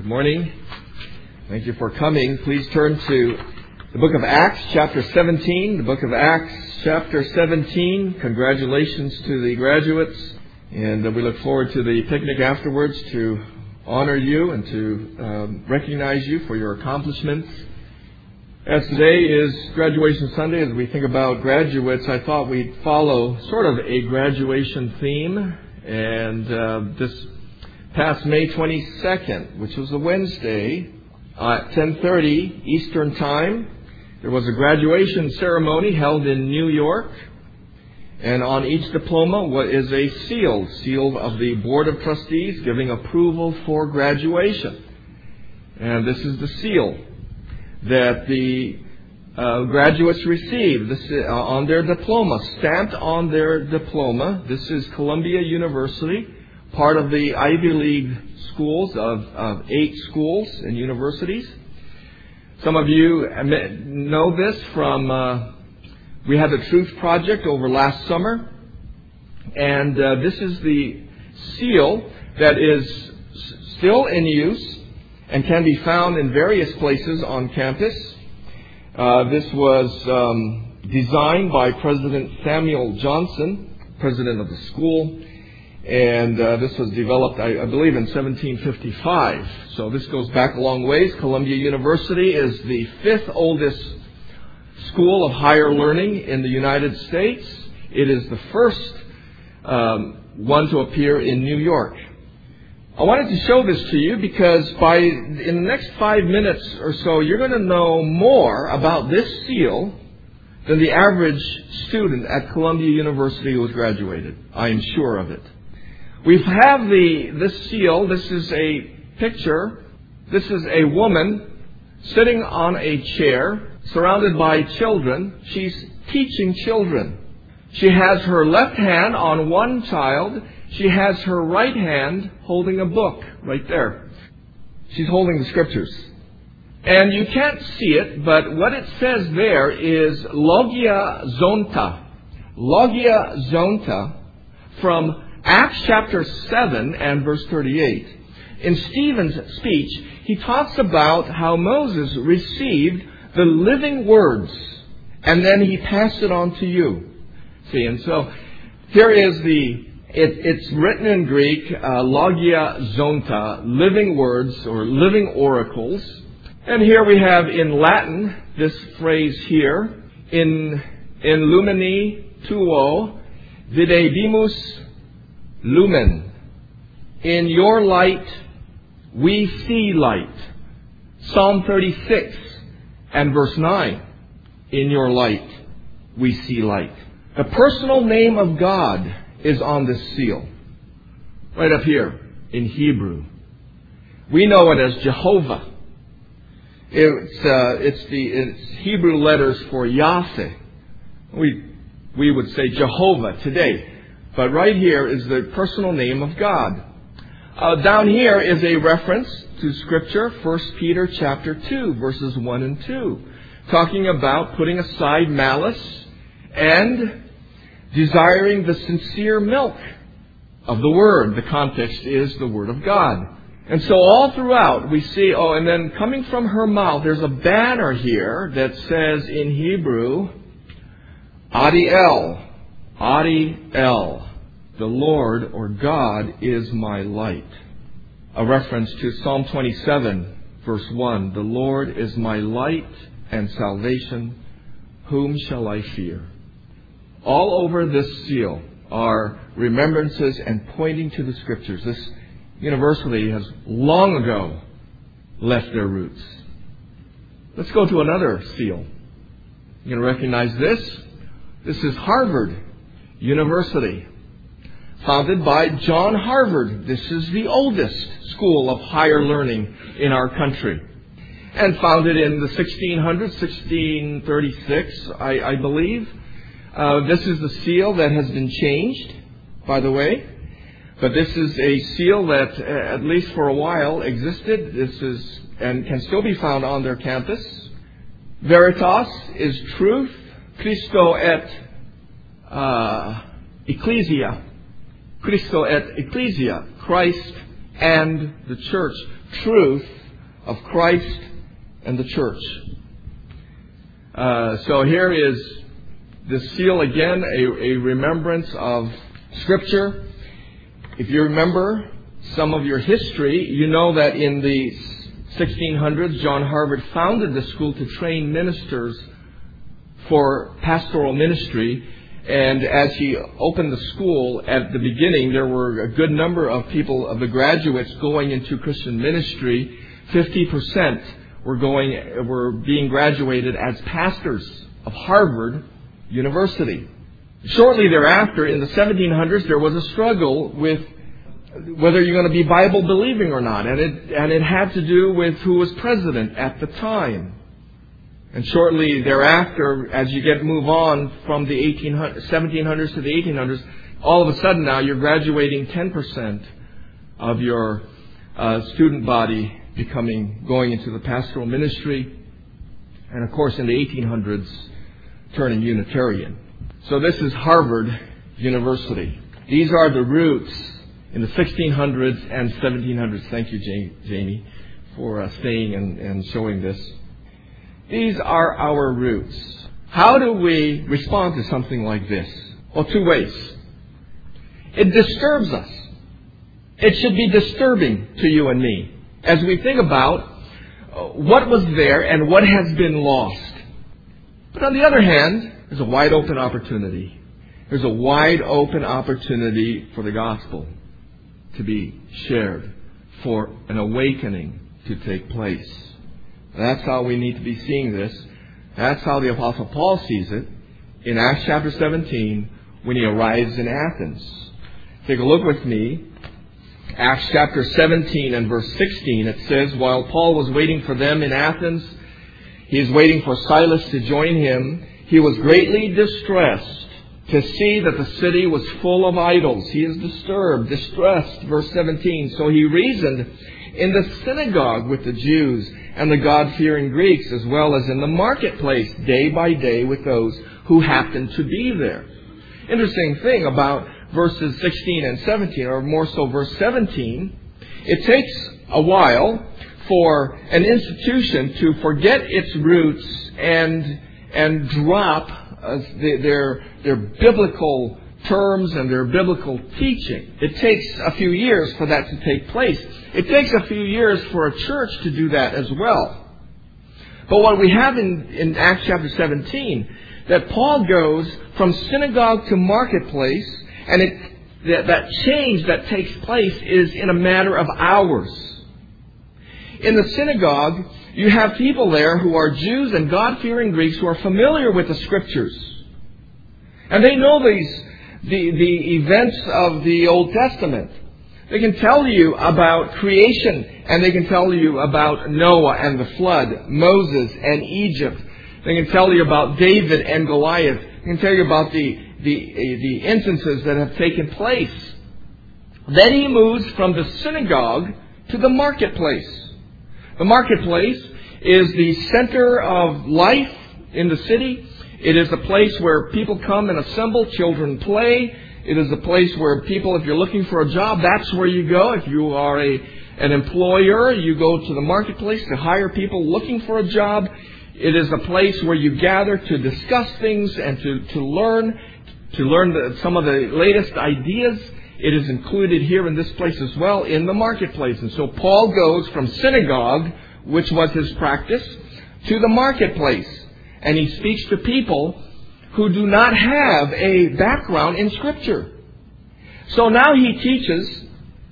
Good morning. Thank you for coming. Please turn to the book of Acts, chapter 17. The book of Acts, chapter 17. Congratulations to the graduates. And we look forward to the picnic afterwards to honor you and to recognize you for your accomplishments. As today is graduation Sunday, as we think about graduates, I thought we'd follow sort of a graduation theme. And this past May 22nd, which was a Wednesday, at 10:30 Eastern Time, there was a graduation ceremony held in New York. And on each diploma is a seal of the Board of Trustees giving approval for graduation. And this is the seal that the graduates received on their diploma, stamped on their diploma. This is Columbia University, part of the Ivy League schools of 8 schools and universities. Some of you know this from, we had the Truth Project over last summer. And this is the seal that is still in use and can be found in various places on campus. This was designed by President Samuel Johnson, president of the school. And this was developed, I believe, in 1755. So this goes back a long ways. Columbia University is the 5th oldest school of higher learning in the United States. It is the first one to appear in New York. I wanted to show this to you because in the next 5 minutes or so, you're going to know more about this seal than the average student at Columbia University who has graduated. I am sure of it. We have this seal. This is a picture. This is a woman sitting on a chair surrounded by children. She's teaching children. She has her left hand on one child. She has her right hand holding a book right there. She's holding the scriptures. And you can't see it, but what it says there is Logia Zonta. Logia Zonta from Acts chapter 7 and verse 38. In Stephen's speech, he talks about how Moses received the living words and then he passed it on to you. See, and so here is it's written in Greek, Logia Zonta, living words or living oracles. And here we have in Latin this phrase here, in lumini tuo videbimus lumen. In your light, we see light. Psalm 36 and verse 9. In your light, we see light. The personal name of God is on this seal. Right up here in Hebrew. We know it as Jehovah. It's Hebrew letters for Yahweh. We would say Jehovah today. But right here is the personal name of God. Down here is a reference to Scripture, 1 Peter chapter 2, verses 1 and 2, talking about putting aside malice and desiring the sincere milk of the Word. The context is the Word of God. And so all throughout we see, and then coming from her mouth, there's a banner here that says in Hebrew, Adiel. Adiel, the Lord or God is my light. A reference to Psalm 27, verse 1. The Lord is my light and salvation. Whom shall I fear? All over this seal are remembrances and pointing to the Scriptures. This university has long ago left their roots. Let's go to another seal. You're going to recognize this. This is Harvard University, founded by John Harvard. This is the oldest school of higher learning in our country. And founded in the 1600s, 1636, I believe. This is the seal that has been changed, by the way. But this is a seal that, at least for a while, existed. This is, and can still be found on their campus. Veritas is truth. Christo et Ecclesia. Christo et Ecclesia. Christ and the church. truth of Christ and the church. So here is the seal again, a remembrance of Scripture. If you remember some of your history, you know that in the 1600s, John Harvard founded the school to train ministers for pastoral ministry. And as he opened the school, at the beginning, there were a good number of people, of the graduates, going into Christian ministry. 50% were being graduated as pastors of Harvard University. Shortly thereafter, in the 1700s, there was a struggle with whether you're going to be Bible believing or not, and it had to do with who was president at the time. And shortly thereafter, as you move on from the 1700s to the 1800s, all of a sudden now you're graduating 10% of your student body going into the pastoral ministry, and of course in the 1800s turning Unitarian. So this is Harvard University. These are the roots in the 1600s and 1700s. Thank you, Jamie, for staying and showing this. These are our roots. How do we respond to something like this? Well, two ways. It disturbs us. It should be disturbing to you and me as we think about what was there and what has been lost. But on the other hand, there's a wide open opportunity. There's a wide open opportunity for the gospel to be shared, for an awakening to take place. That's how we need to be seeing this. That's how the Apostle Paul sees it in Acts chapter 17 when he arrives in Athens. Take a look with me. Acts chapter 17 and verse 16. It says, while Paul was waiting for them in Athens, he is waiting for Silas to join him. He was greatly distressed to see that the city was full of idols. He is disturbed, distressed. Verse 17. So he reasoned in the synagogue with the Jews and the God-fearing Greeks, as well as in the marketplace, day by day with those who happened to be there. Interesting thing about verses 16 and 17, or more so verse 17, it takes a while for an institution to forget its roots and drop their biblical terms and their biblical teaching. It takes a few years for that to take place. It takes a few years for a church to do that as well. But what we have in Acts chapter 17, that Paul goes from synagogue to marketplace, and that change that takes place is in a matter of hours. In the synagogue, you have people there who are Jews and God-fearing Greeks who are familiar with the Scriptures. And they know the events of the Old Testament. They can tell you about creation, and they can tell you about Noah and the flood, Moses and Egypt. They can tell you about David and Goliath. They can tell you about the instances that have taken place. Then he moves from the synagogue to the marketplace. The marketplace is the center of life in the city. It is a place where people come and assemble, children play. It is a place where people, if you're looking for a job, that's where you go. If you are an employer, you go to the marketplace to hire people looking for a job. It is a place where you gather to discuss things and to learn some of the latest ideas. It is included here in this place as well, in the marketplace. And so Paul goes from synagogue, which was his practice, to the marketplace. And he speaks to people who do not have a background in Scripture. So now he teaches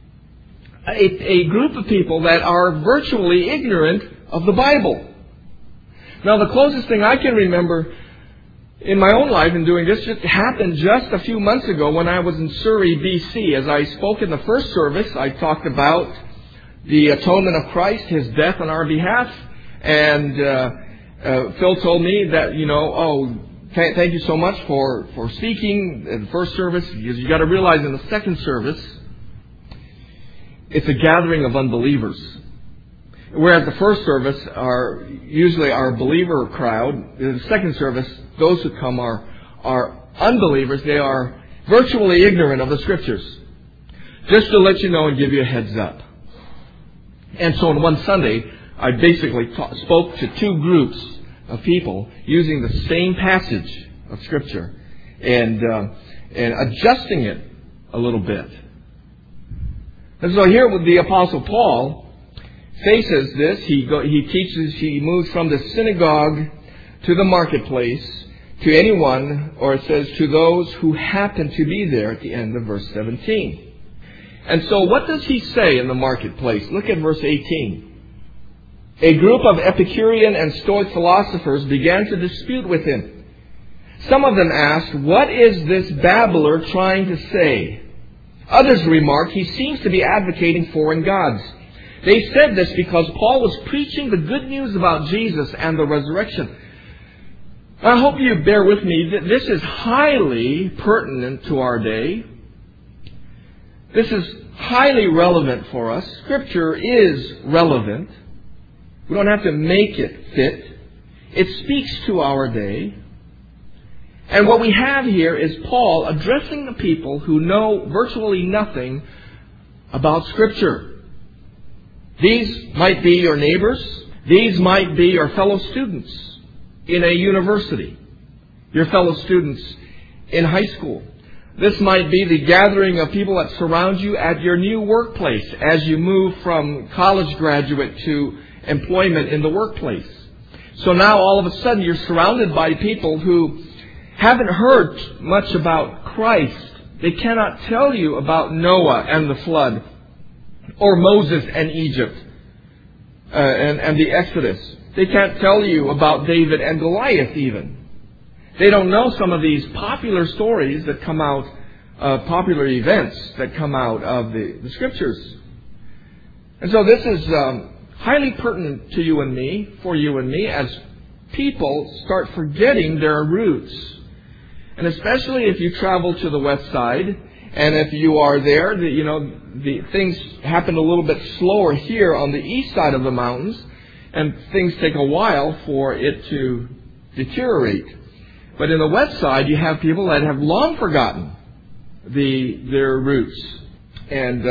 a group of people that are virtually ignorant of the Bible. Now, the closest thing I can remember in my own life in doing this just happened just a few months ago when I was in Surrey, BC. As I spoke in the first service, I talked about the atonement of Christ, His death on our behalf. And Phil told me that, thank you so much for speaking in the first service, because you got to realize in the second service, it's a gathering of unbelievers. Whereas the first service are usually our believer crowd, the second service, those who come are unbelievers. They are virtually ignorant of the Scriptures. Just to let you know and give you a heads up. And so on one Sunday, I basically spoke to two groups of people using the same passage of Scripture and adjusting it a little bit. And so here with the Apostle Paul faces this. He teaches, he moves from the synagogue to the marketplace to anyone, or it says to those who happen to be there at the end of verse 17. And so what does he say in the marketplace? Look at verse 18. A group of Epicurean and Stoic philosophers began to dispute with him. Some of them asked, "What is this babbler trying to say?" Others remarked, "He seems to be advocating foreign gods." They said this because Paul was preaching the good news about Jesus and the resurrection. I hope you bear with me. This is highly pertinent to our day. This is highly relevant for us. Scripture is relevant. We don't have to make it fit. It speaks to our day. And what we have here is Paul addressing the people who know virtually nothing about Scripture. These might be your neighbors. These might be your fellow students in a university, your fellow students in high school. This might be the gathering of people that surround you at your new workplace as you move from college graduate to employment in the workplace. So now all of a sudden you're surrounded by people who haven't heard much about Christ. They cannot tell you about Noah and the flood, or Moses and Egypt and the Exodus. They can't tell you about David and Goliath even. They don't know some of these popular stories that come out, popular events that come out of the Scriptures. And so this is highly pertinent to you and me, for you and me, as people start forgetting their roots. And especially if you travel to the west side, and if you are there, the things happen a little bit slower here on the east side of the mountains, and things take a while for it to deteriorate. But in the west side, you have people that have long forgotten their roots. And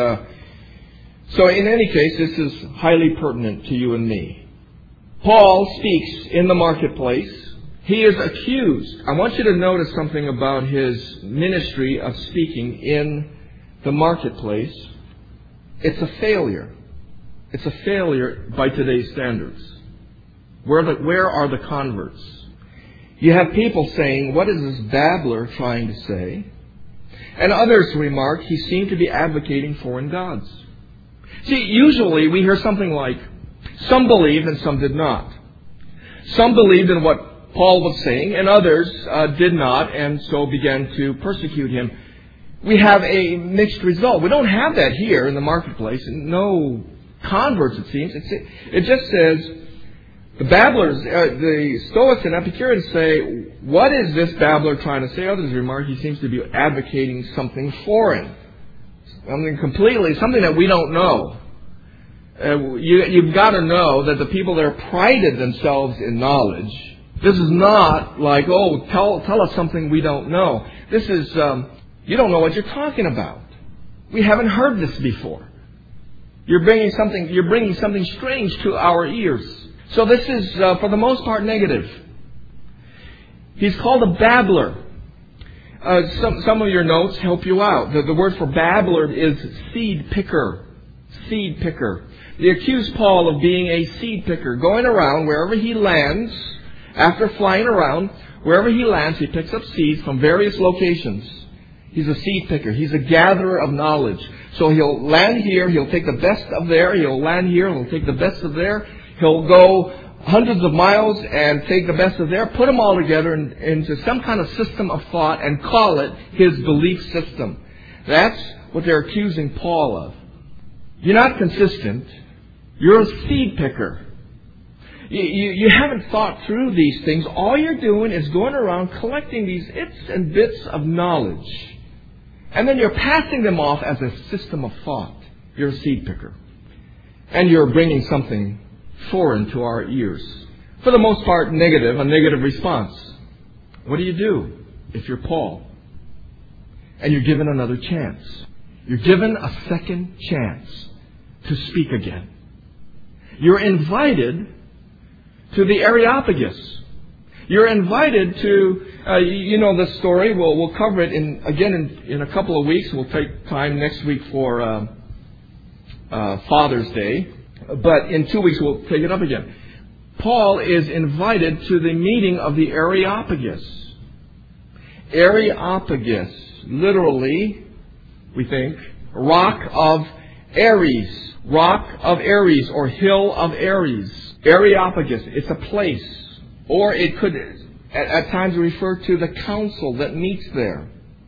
so in any case, this is highly pertinent to you and me. Paul speaks in the marketplace. He is accused. I want you to notice something about his ministry of speaking in the marketplace. It's a failure. It's a failure by today's standards. Where are the converts? You have people saying, "What is this babbler trying to say?" And others remark, "He seemed to be advocating foreign gods." See, usually we hear something like, some believed and some did not. Some believed in what Paul was saying, and others did not, and so began to persecute him. We have a mixed result. We don't have that here in the marketplace. No converts, it seems. It just says, the babblers, the Stoics and Epicureans say, "What is this babbler trying to say?" Others remark, "He seems to be advocating something foreign." Something that we don't know. You've got to know that the people there prided themselves in knowledge. This is not like, "Oh, tell us something we don't know." This is, you don't know what you're talking about. We haven't heard this before. You're bringing something strange to our ears. So this is, for the most part, negative. He's called a babbler. Some of your notes help you out. The word for babbler is seed picker. Seed picker. They accuse Paul of being a seed picker, going around wherever he lands. After flying around, wherever he lands, he picks up seeds from various locations. He's a seed picker. He's a gatherer of knowledge. So he'll land here, he'll take the best of there. He'll land here, he'll take the best of there. He'll go hundreds of miles and take the best of there, put them all together into some kind of system of thought and call it his belief system. That's what they're accusing Paul of. You're not consistent. You're a seed picker. You haven't thought through these things. All you're doing is going around collecting these its and bits of knowledge. And then you're passing them off as a system of thought. You're a seed picker. And you're bringing something foreign to our ears. For the most part, a negative response. What do you do if you're Paul? And you're given another chance. You're given a second chance to speak again. You're invited to the Areopagus. You're invited to, you know the story. We'll cover it in a couple of weeks. We'll take time next week for Father's Day. But in 2 weeks we'll take it up again. Paul is invited to the meeting of the Areopagus. Areopagus, literally, we think, Rock of Ares. Rock of Ares or Hill of Ares. Areopagus, it's a place. Or it could at times refer to the council that meets there.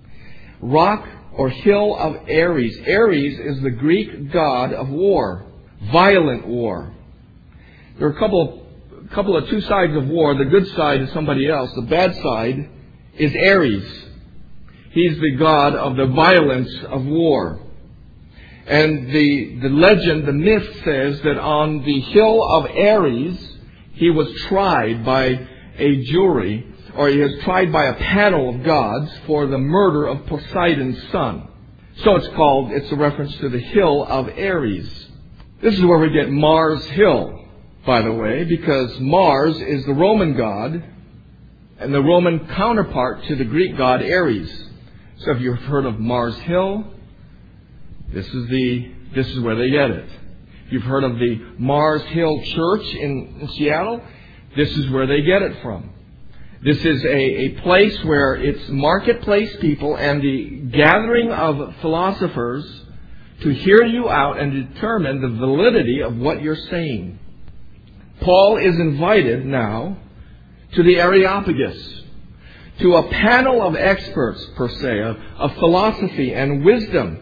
Rock or Hill of Ares. Ares is the Greek god of war. Violent war. There are a couple of two sides of war. The good side is somebody else. The bad side is Ares. He's the god of the violence of war. And the legend, the myth says that on the hill of Ares, he was tried by a jury, or he was tried by a panel of gods for the murder of Poseidon's son. So it's a reference to the hill of Ares. This is where we get Mars Hill, by the way, because Mars is the Roman god and the Roman counterpart to the Greek god Ares. So if you've heard of Mars Hill, this is where they get it. If you've heard of the Mars Hill Church in Seattle, this is where they get it from. This is a place where it's marketplace people and the gathering of philosophers to hear you out and determine the validity of what you're saying. Paul is invited now to the Areopagus, to a panel of experts, per se, of philosophy and wisdom.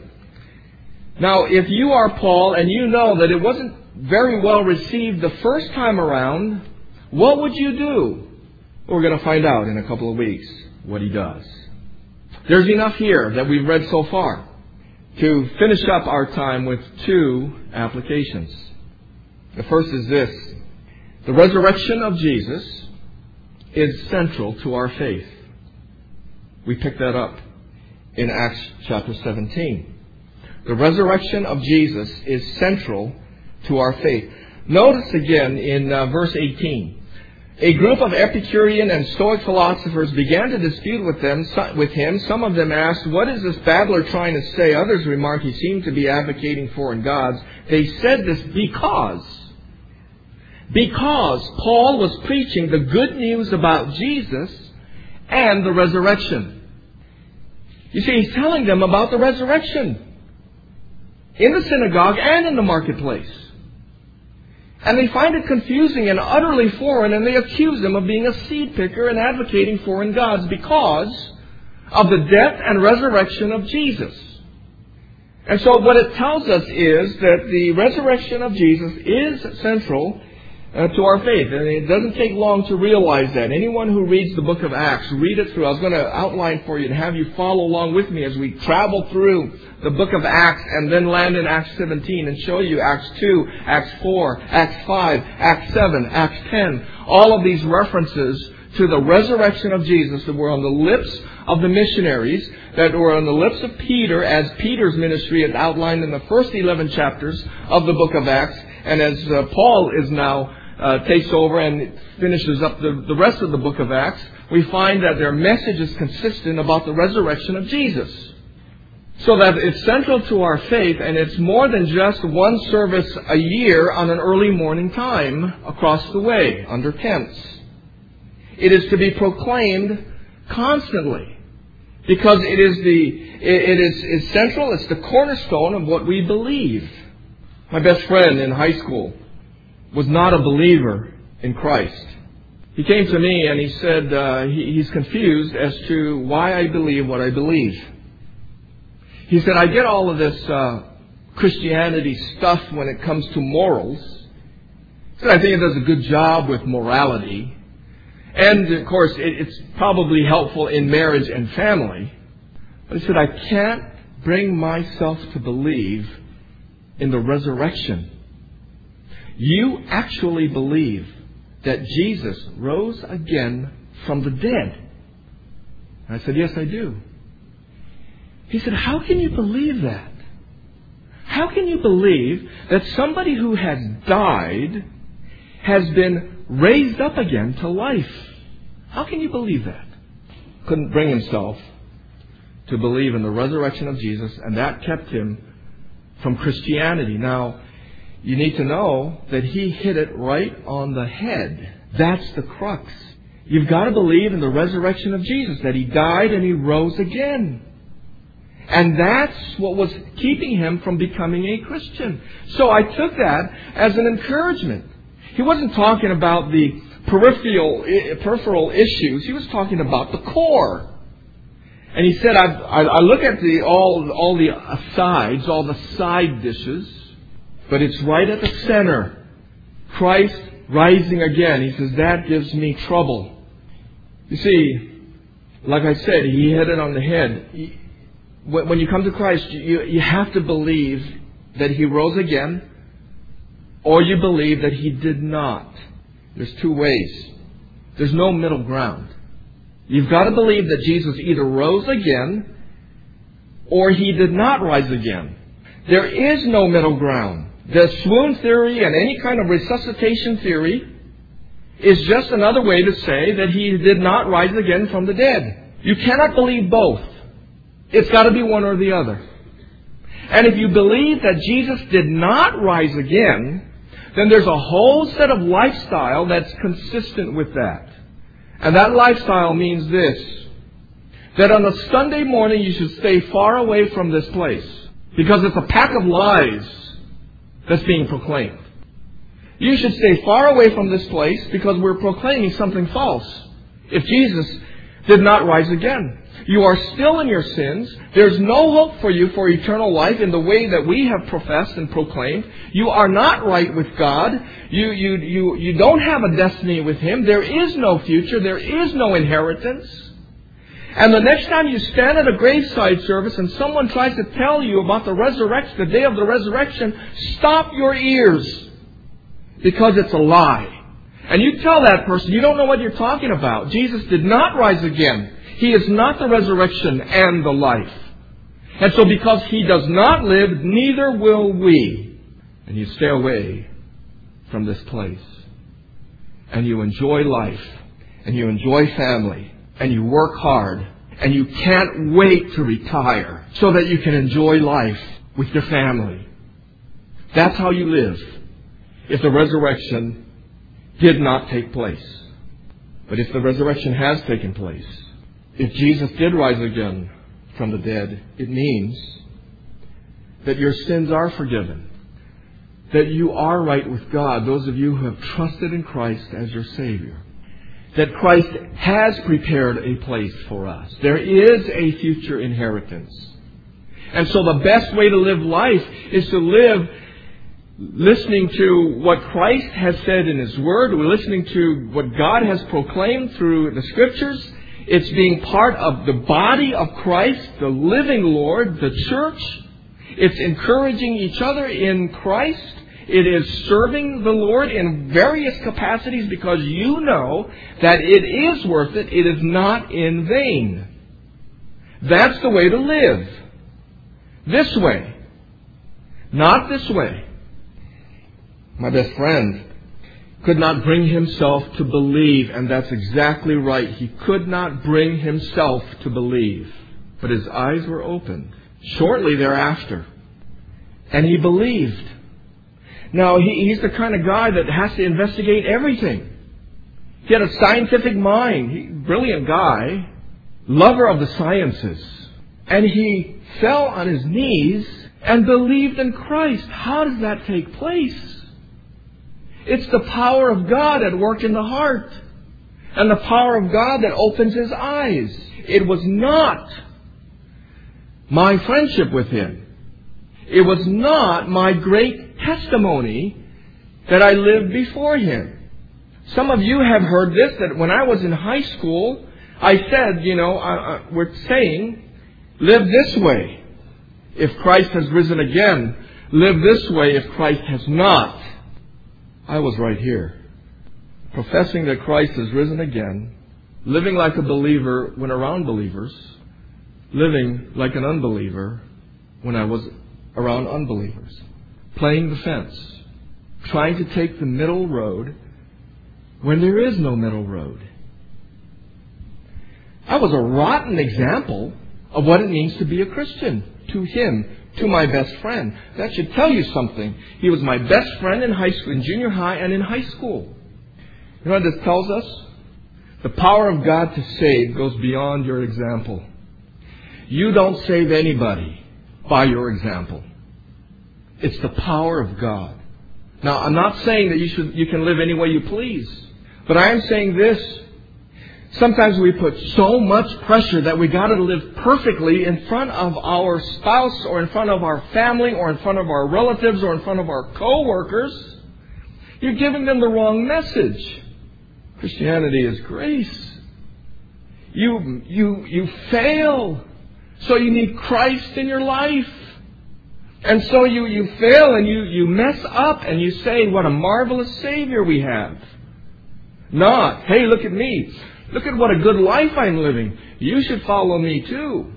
Now, if you are Paul and you know that it wasn't very well received the first time around, what would you do? We're going to find out in a couple of weeks what he does. There's enough here that we've read so far to finish up our time with two applications. The first is this. The resurrection of Jesus is central to our faith. We pick that up in Acts chapter 17. The resurrection of Jesus is central to our faith. Notice again in verse 18. A group of Epicurean and Stoic philosophers began to dispute with him. Some of them asked, "What is this babbler trying to say?" Others remarked, "He seemed to be advocating foreign gods." They said this because Paul was preaching the good news about Jesus and the resurrection. You see, he's telling them about the resurrection in the synagogue and in the marketplace. And they find it confusing and utterly foreign, and they accuse him of being a seed picker and advocating foreign gods because of the death and resurrection of Jesus. And so what it tells us is that the resurrection of Jesus is central to our faith. And it doesn't take long to realize that. Anyone who reads the book of Acts, read it through. I was going to outline for you and have you follow along with me as we travel through the book of Acts and then land in Acts 17 and show you Acts 2, Acts 4, Acts 5, Acts 7, Acts 10. All of these references to the resurrection of Jesus that were on the lips of the missionaries, that were on the lips of Peter as Peter's ministry is outlined in the first 11 chapters of the book of Acts, and as Paul is now takes over and finishes up the rest of the book of Acts, we find that their message is consistent about the resurrection of Jesus. So that it's central to our faith, and it's more than just one service a year on an early morning time across the way under tents. It is to be proclaimed constantly because it is central. It's the cornerstone of what we believe. My best friend in high school was not a believer in Christ. He came to me and he said he's confused as to why I believe what I believe. He said, I get all of this Christianity stuff when it comes to morals. He said, I think it does a good job with morality. And, of course, it's probably helpful in marriage and family. But he said, I can't bring myself to believe in the resurrection. You actually believe that Jesus rose again from the dead? And I said, yes, I do. He said, how can you believe that? How can you believe that somebody who has died has been raised up again to life? How can you believe that? Couldn't bring himself to believe in the resurrection of Jesus, and that kept him from Christianity. Now, you need to know that he hit it right on the head. That's the crux. You've got to believe in the resurrection of Jesus, that He died and He rose again. And that's what was keeping him from becoming a Christian. So I took that as an encouragement. He wasn't talking about the peripheral issues. He was talking about the core. And he said, I look at all the asides, all the side dishes, but it's right at the center. Christ rising again. He says, that gives me trouble. You see, like I said, he hit it on the head. When you come to Christ, you have to believe that He rose again, or you believe that He did not. There's two ways. There's no middle ground. You've got to believe that Jesus either rose again, or He did not rise again. There is no middle ground. The swoon theory and any kind of resuscitation theory is just another way to say that He did not rise again from the dead. You cannot believe both. It's got to be one or the other. And if you believe that Jesus did not rise again, then there's a whole set of lifestyle that's consistent with that. And that lifestyle means this: that on a Sunday morning you should stay far away from this place, because it's a pack of lies that's being proclaimed. You should stay far away from this place because we're proclaiming something false. If Jesus did not rise again, you are still in your sins. There's no hope for you for eternal life in the way that we have professed and proclaimed. You are not right with God. You don't have a destiny with Him. There is no future. There is no inheritance. And the next time you stand at a graveside service and someone tries to tell you about the resurrection, the day of the resurrection, stop your ears, because it's a lie. And you tell that person, you don't know what you're talking about. Jesus did not rise again. He is not the resurrection and the life. And so because He does not live, neither will we. And you stay away from this place. And you enjoy life. And you enjoy family. And you work hard. And you can't wait to retire so that you can enjoy life with your family. That's how you live if the resurrection did not take place. But if the resurrection has taken place, if Jesus did rise again from the dead, it means that your sins are forgiven, that you are right with God, those of you who have trusted in Christ as your Savior, that Christ has prepared a place for us. There is a future inheritance. And so the best way to live life is to live listening to what Christ has said in His Word. We're listening to what God has proclaimed through the Scriptures. It's being part of the body of Christ, the living Lord, the church. It's encouraging each other in Christ. It is serving the Lord in various capacities because you know that it is worth it. It is not in vain. That's the way to live. This way. Not this way. My best friend could not bring himself to believe, and that's exactly right. He could not bring himself to believe. But his eyes were opened shortly thereafter. And he believed. Now, he's the kind of guy that has to investigate everything. He had a scientific mind. Brilliant guy. Lover of the sciences. And he fell on his knees and believed in Christ. How does that take place? It's the power of God at work in the heart. And the power of God that opens his eyes. It was not my friendship with Him. It was not my great testimony that I lived before Him. Some of you have heard this, that when I was in high school, I said, we're saying, live this way if Christ has risen again. Live this way if Christ has not. I was right here, professing that Christ has risen again, living like a believer when around believers, living like an unbeliever when I was around unbelievers, playing the fence, trying to take the middle road when there is no middle road. I was a rotten example of what it means to be a Christian to him, to my best friend. That should tell you something. He was my best friend in high school, in junior high and in high school. You know what this tells us? The power of God to save goes beyond your example. You don't save anybody by your example. It's the power of God. Now, I'm not saying that you can live any way you please. But I am saying this. Sometimes we put so much pressure that we got to live perfectly in front of our spouse or in front of our family or in front of our relatives or in front of our co-workers. You're giving them the wrong message. Christianity is grace. You fail. So you need Christ in your life. And so you fail and you mess up and you say, what a marvelous Savior we have. Not, hey, look at me. Look at what a good life I'm living. You should follow me too.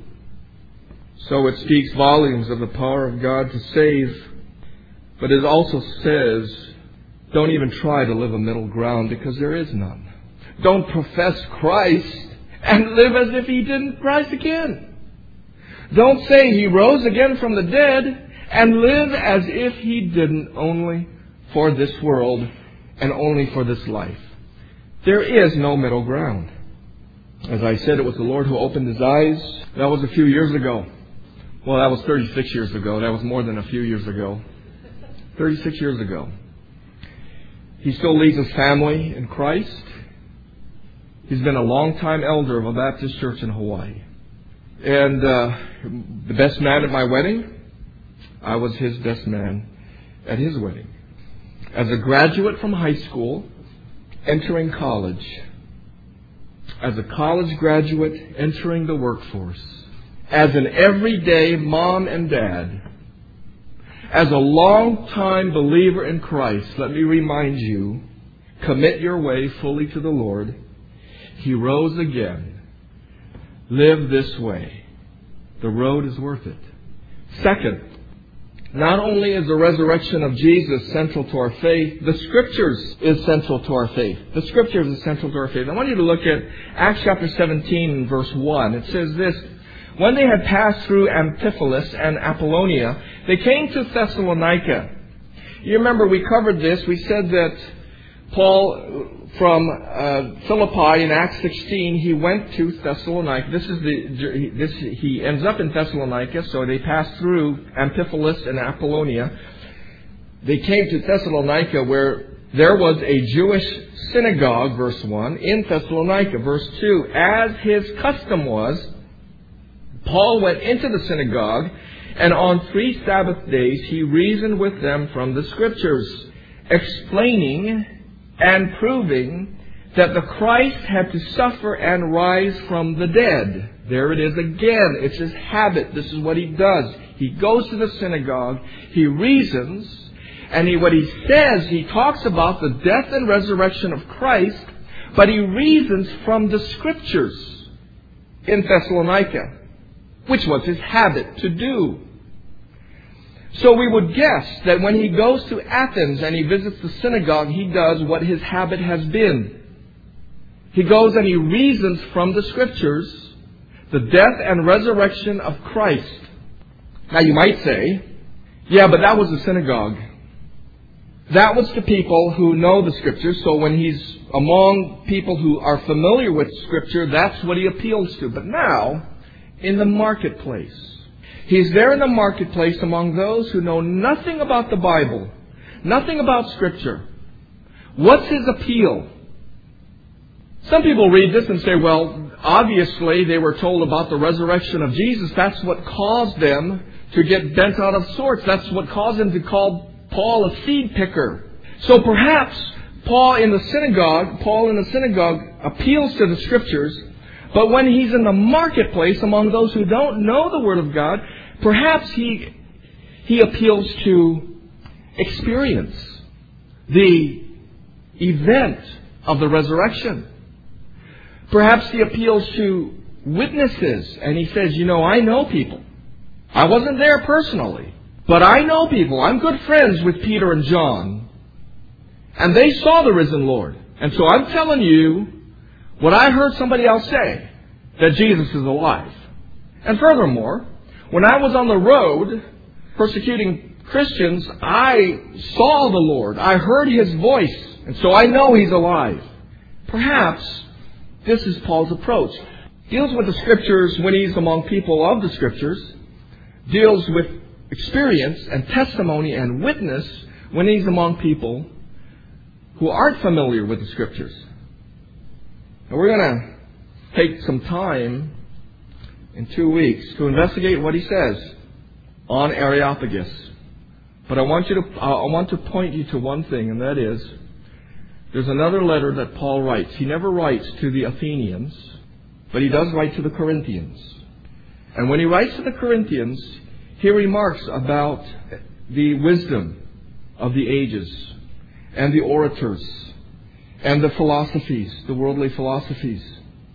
So it speaks volumes of the power of God to save. But it also says, don't even try to live a middle ground because there is none. Don't profess Christ and live as if He didn't rise again. Don't say He rose again from the dead and live as if He didn't, only for this world and only for this life. There is no middle ground. As I said, it was the Lord who opened his eyes. That was a few years ago. Well, that was 36 years ago. That was more than a few years ago. 36 years ago. He still leads his family in Christ. He's been a long-time elder of a Baptist church in Hawaii. And the best man at my wedding, I was his best man at his wedding. As a graduate from high school, entering college, as a college graduate entering the workforce, as an everyday mom and dad, as a long-time believer in Christ, let me remind you, commit your way fully to the Lord. He rose again. Live this way. The road is worth it. Second, not only is the resurrection of Jesus central to our faith, the Scriptures is central to our faith. The Scriptures is central to our faith. I want you to look at Acts chapter 17, verse 1. It says this, when they had passed through Amphipolis and Apollonia, they came to Thessalonica. You remember we covered this. We said that Paul from Philippi in Acts 16, he went to Thessalonica. He ends up in Thessalonica, so they passed through Amphipolis and Apollonia. They came to Thessalonica where there was a Jewish synagogue, verse 1, in Thessalonica. Verse 2, as his custom was, Paul went into the synagogue, and on 3 Sabbath days he reasoned with them from the Scriptures, explaining and proving that the Christ had to suffer and rise from the dead. There it is again. It's his habit. This is what he does. He goes to the synagogue, he reasons, and what he says, he talks about the death and resurrection of Christ, but he reasons from the Scriptures in Thessalonica, which was his habit to do. So we would guess that when he goes to Athens and he visits the synagogue, he does what his habit has been. He goes and he reasons from the Scriptures the death and resurrection of Christ. Now you might say, yeah, but that was the synagogue. That was the people who know the Scriptures, so when he's among people who are familiar with Scripture, that's what he appeals to. But now, in the marketplace, he's there in the marketplace among those who know nothing about the Bible, nothing about Scripture. What's his appeal? Some people read this and say, well, obviously they were told about the resurrection of Jesus. That's what caused them to get bent out of sorts. That's what caused them to call Paul a seed picker. So perhaps Paul in the synagogue appeals to the Scriptures. But when he's in the marketplace among those who don't know the Word of God, perhaps he appeals to experience the event of the resurrection. Perhaps he appeals to witnesses and he says, I know people. I wasn't there personally, But I know people, I'm good friends with Peter and John, and they saw the risen Lord. And so I'm telling you what I heard somebody else say, that Jesus is alive. And furthermore, when I was on the road persecuting Christians, I saw the Lord. I heard His voice. And so I know He's alive. Perhaps this is Paul's approach. Deals with the Scriptures when he's among people of the Scriptures. Deals with experience and testimony and witness when he's among people who aren't familiar with the Scriptures. And we're going to take some time in 2 weeks to investigate what he says on Areopagus. But I want to point you to one thing, and that is, there's another letter that Paul writes. He never writes to the Athenians, but he does write to the Corinthians. And when he writes to the Corinthians, he remarks about the wisdom of the ages and the orators and the philosophies, the worldly philosophies.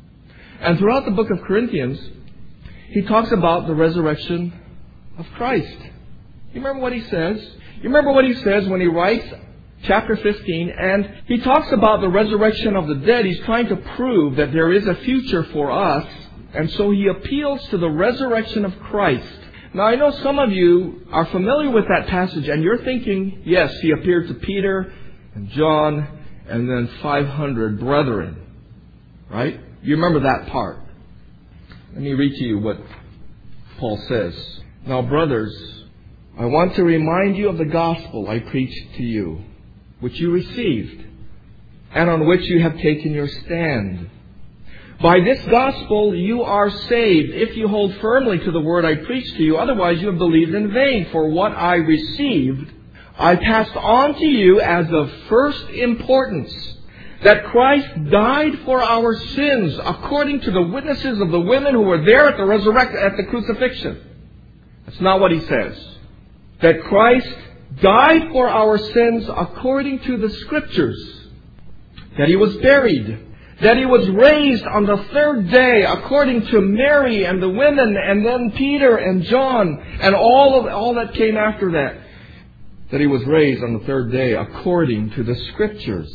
And throughout the book of Corinthians, he talks about the resurrection of Christ. You remember what he says? You remember what he says when he writes chapter 15, and he talks about the resurrection of the dead. He's trying to prove that there is a future for us, and so he appeals to the resurrection of Christ. Now, I know some of you are familiar with that passage, and you're thinking, yes, he appeared to Peter and John and then 500 brethren. Right? You remember that part. Let me read to you what Paul says. Now, brothers, I want to remind you of the gospel I preached to you, which you received, and on which you have taken your stand. By this gospel you are saved, if you hold firmly to the word I preached to you. Otherwise you have believed in vain. For what I received, I passed on to you as of first importance, that Christ died for our sins, according to the witnesses of the women who were there at the crucifixion. That's not what he says. That Christ died for our sins according to the Scriptures. That He was buried. That He was raised on the third day according to Mary and the women, and then Peter and John and all that came after that. That He was raised on the third day according to the Scriptures.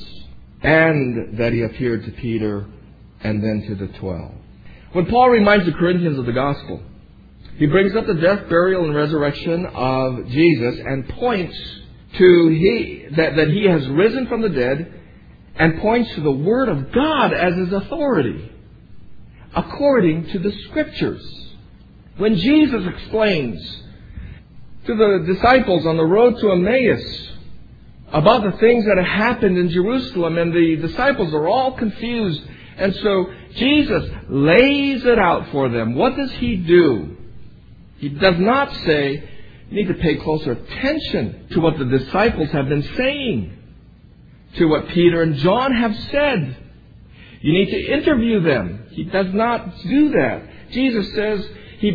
And that He appeared to Peter and then to the 12. When Paul reminds the Corinthians of the gospel, he brings up the death, burial, and resurrection of Jesus and points to that He has risen from the dead, and points to the Word of God as His authority, according to the Scriptures. When Jesus explains to the disciples on the road to Emmaus about the things that have happened in Jerusalem, and the disciples are all confused, and so Jesus lays it out for them. What does He do? He does not say, you need to pay closer attention to what the disciples have been saying, to what Peter and John have said. You need to interview them. He does not do that. Jesus says,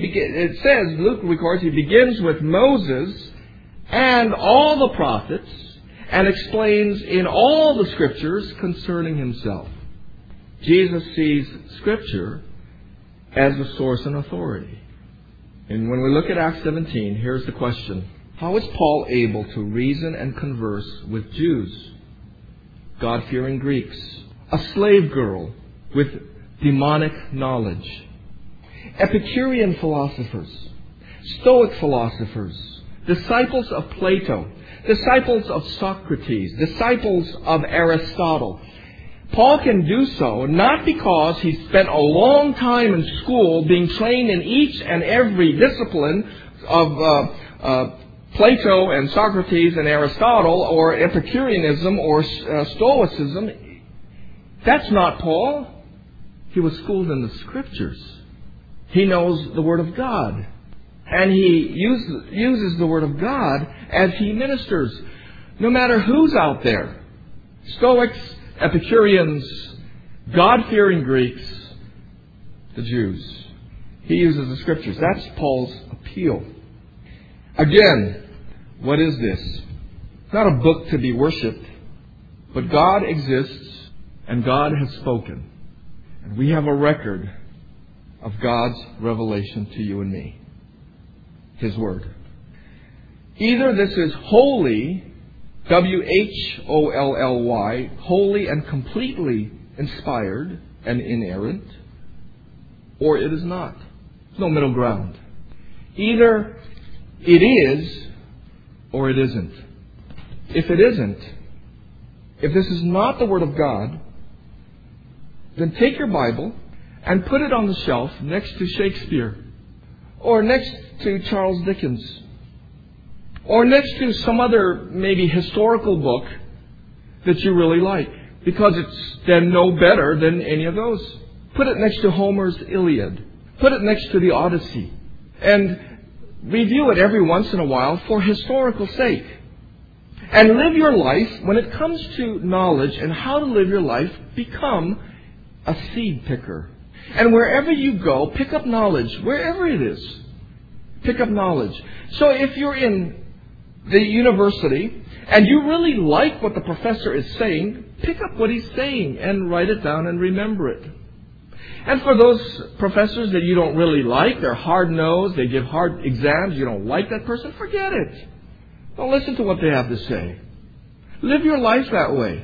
Luke records, He begins with Moses and all the prophets and explains in all the Scriptures concerning Himself. Jesus sees Scripture as the source and authority. And when we look at Acts 17, here's the question. How is Paul able to reason and converse with Jews, God-fearing Greeks, a slave girl with demonic knowledge, Epicurean philosophers, Stoic philosophers, disciples of Plato, disciples of Socrates, disciples of Aristotle? Paul can do so not because he spent a long time in school being trained in each and every discipline of Plato and Socrates and Aristotle, or Epicureanism or Stoicism. That's not Paul. He was schooled in the Scriptures. He knows the Word of God. And he uses the Word of God as he ministers. No matter who's out there, Stoics, Epicureans, God-fearing Greeks, the Jews. He uses the Scriptures. That's Paul's appeal. Again, what is this? It's not a book to be worshipped, but God exists and God has spoken. And we have a record of God's revelation to you and me. His Word. Either this is wholly, W-H-O-L-L-Y, wholly and completely inspired and inerrant, or it is not. There's no middle ground. Either it is or it isn't. If it isn't, if this is not the Word of God, then take your Bible and put it on the shelf next to Shakespeare, or next to Charles Dickens, or next to some other maybe historical book that you really like, because it's then no better than any of those. Put it next to Homer's Iliad. Put it next to the Odyssey. And review it every once in a while for historical sake. And live your life, when it comes to knowledge and how to live your life, become a seed picker. And wherever you go, pick up knowledge. Wherever it is, pick up knowledge. So if you're in the university and you really like what the professor is saying, pick up what he's saying and write it down and remember it. And for those professors that you don't really like, they're hard-nosed, they give hard exams, you don't like that person, forget it. Don't listen to what they have to say. Live your life that way.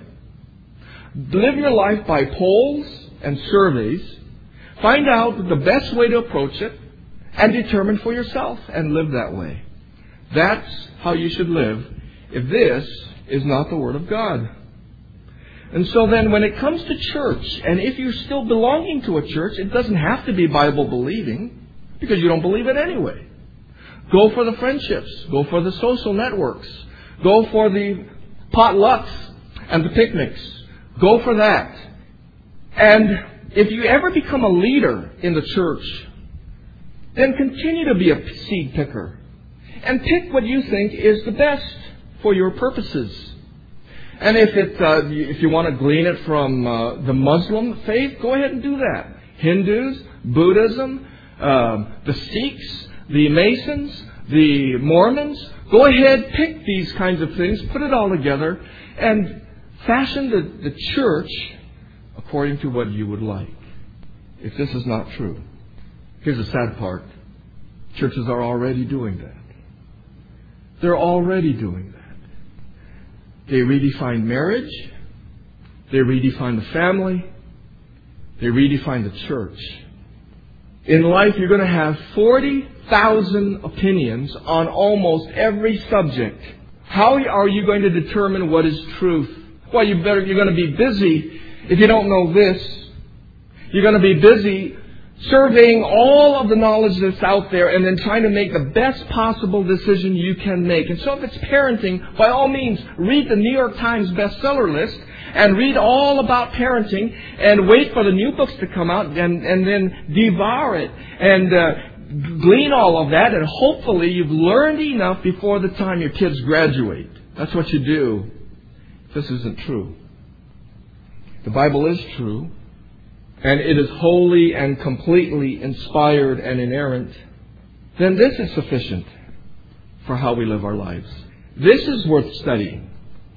Live your life by polls and surveys. Find out the best way to approach it and determine for yourself and live that way. That's how you should live if this is not the Word of God. And so then when it comes to church, and if you're still belonging to a church, it doesn't have to be Bible believing, because you don't believe it anyway. Go for the friendships. Go for the social networks. Go for the potlucks and the picnics. Go for that. And if you ever become a leader in the church, then continue to be a seed picker. And pick what you think is the best for your purposes. And if you want to glean it from the Muslim faith, go ahead and do that. Hindus, Buddhism, the Sikhs, the Masons, the Mormons, go ahead, pick these kinds of things, put it all together, and fashion the church according to what you would like. If this is not true, here's the sad part. Churches are already doing that. They're already doing that. They redefine marriage. They redefine the family. They redefine the church. In life, you're going to have 40,000 opinions on almost every subject. How are you going to determine what is truth? Well, you're going to be busy if you don't know this. You're going to be busy surveying all of the knowledge that's out there and then trying to make the best possible decision you can make. And so if it's parenting, by all means, read the New York Times bestseller list and read all about parenting and wait for the new books to come out and then devour it and glean all of that, and hopefully you've learned enough before the time your kids graduate. That's what you do. This isn't true. The Bible is true. And it is wholly and completely inspired and inerrant, then this is sufficient for how we live our lives. This is worth studying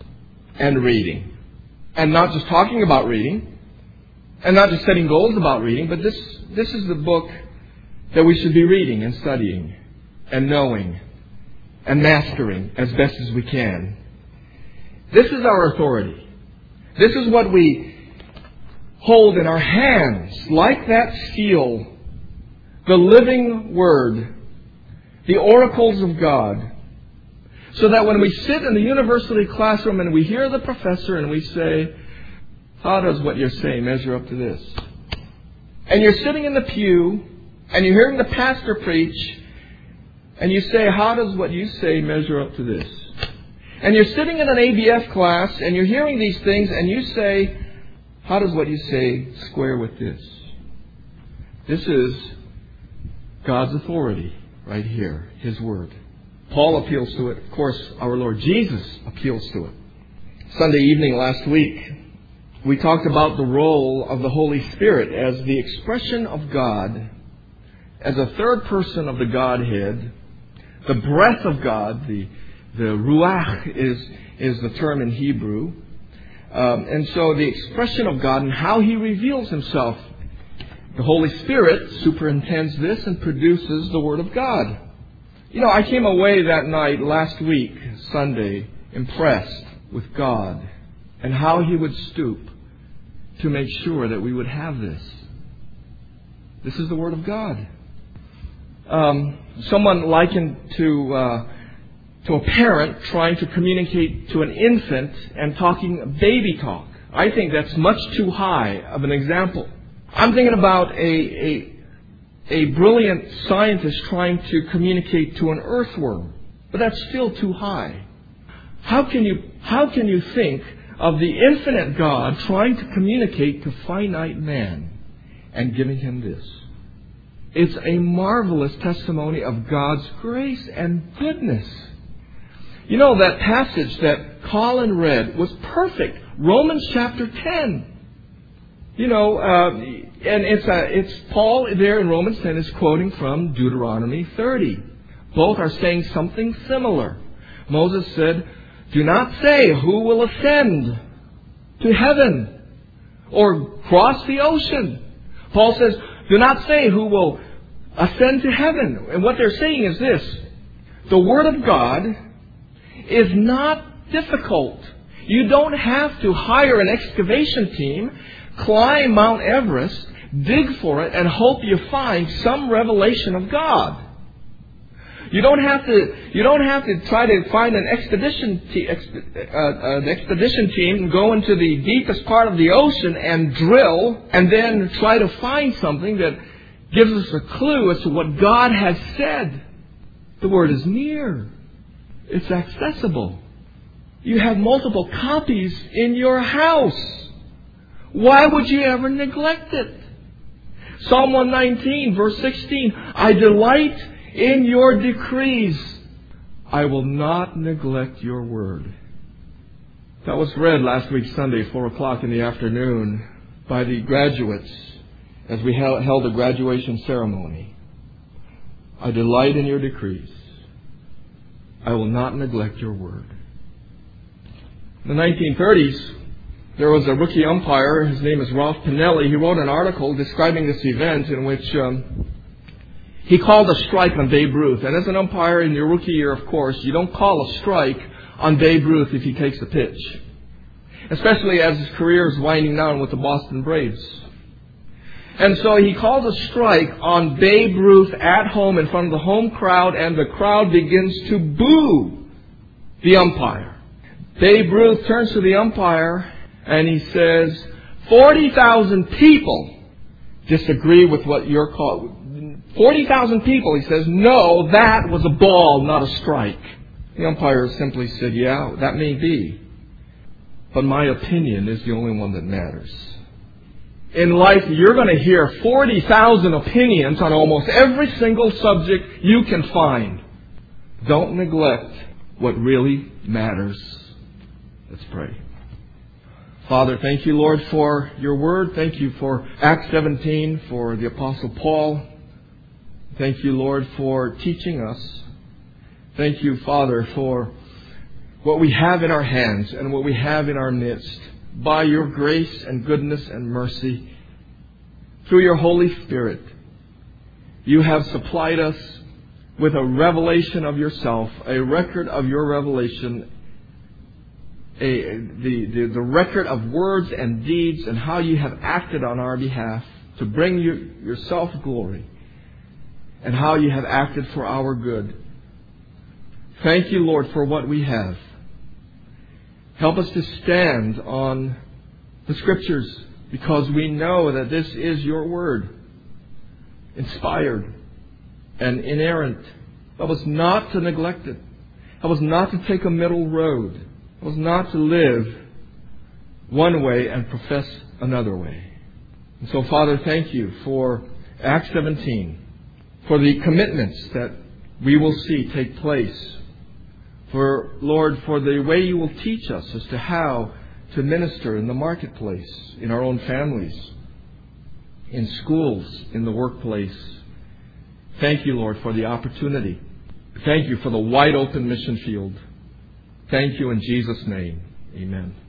and reading. And not just talking about reading, and not just setting goals about reading, but this is the book that we should be reading and studying and knowing and mastering as best as we can. This is our authority. This is what we hold in our hands, like that steel, the living Word, the oracles of God, so that when we sit in the university classroom and we hear the professor and we say, how does what you're saying measure up to this? And you're sitting in the pew and you're hearing the pastor preach and you say, how does what you say measure up to this? And you're sitting in an ABF class and you're hearing these things and you say, how does what you say square with this? This is God's authority right here, His Word. Paul appeals to it. Of course, our Lord Jesus appeals to it. Sunday evening last week, we talked about the role of the Holy Spirit as the expression of God, as a third person of the Godhead, the breath of God, the ruach is the term in Hebrew. And so the expression of God and how He reveals Himself. The Holy Spirit superintends this and produces the Word of God. I came away that night last week, Sunday, impressed with God and how He would stoop to make sure that we would have this. This is the Word of God. Someone likened to a parent trying to communicate to an infant and talking baby talk. I think that's much too high of an example. I'm thinking about a brilliant scientist trying to communicate to an earthworm, but that's still too high. How can you think of the infinite God trying to communicate to finite man and giving him this? It's a marvelous testimony of God's grace and goodness. That passage that Colin read was perfect. Romans chapter 10. And it's Paul there in Romans 10 is quoting from Deuteronomy 30. Both are saying something similar. Moses said, "Do not say who will ascend to heaven or cross the ocean." Paul says, "Do not say who will ascend to heaven." And what they're saying is this: the Word of God is not difficult. You don't have to hire an excavation team, climb Mount Everest, dig for it, and hope you find some revelation of God. You don't have to try to find an expedition team and go into the deepest part of the ocean and drill and then try to find something that gives us a clue as to what God has said. The Word is near. It's accessible. You have multiple copies in your house. Why would you ever neglect it? Psalm 119, verse 16, "I delight in your decrees. I will not neglect your word." That was read last week Sunday, 4 o'clock in the afternoon, by the graduates as we held a graduation ceremony. "I delight in your decrees. I will not neglect your word." In the 1930s, there was a rookie umpire. His name is Ralph Pinelli. He wrote an article describing this event in which he called a strike on Babe Ruth. And as an umpire in your rookie year, of course, you don't call a strike on Babe Ruth if he takes a pitch, especially as his career is winding down with the Boston Braves. And so he calls a strike on Babe Ruth at home in front of the home crowd, and the crowd begins to boo the umpire. Babe Ruth turns to the umpire and he says, 40,000 people disagree with what you're calling. 40,000 people, he says, no, that was a ball, not a strike. The umpire simply said, "Yeah, that may be, but my opinion is the only one that matters." In life, you're going to hear 40,000 opinions on almost every single subject you can find. Don't neglect what really matters. Let's pray. Father, thank you, Lord, for your word. Thank you for Acts 17, for the Apostle Paul. Thank you, Lord, for teaching us. Thank you, Father, for what we have in our hands and what we have in our midst. By your grace and goodness and mercy, through your Holy Spirit, you have supplied us with a revelation of yourself, a record of your revelation, the record of words and deeds and how you have acted on our behalf to bring yourself glory, and how you have acted for our good. Thank you, Lord, for what we have. Help us to stand on the Scriptures, because we know that this is your word, inspired and inerrant. Help us not to neglect it. Help us not to take a middle road. Help us not to live one way and profess another way. And so, Father, thank you for Acts 17, for the commitments that we will see take place. For, Lord, for the way you will teach us as to how to minister in the marketplace, in our own families, in schools, in the workplace. Thank you, Lord, for the opportunity. Thank you for the wide open mission field. Thank you in Jesus' name. Amen.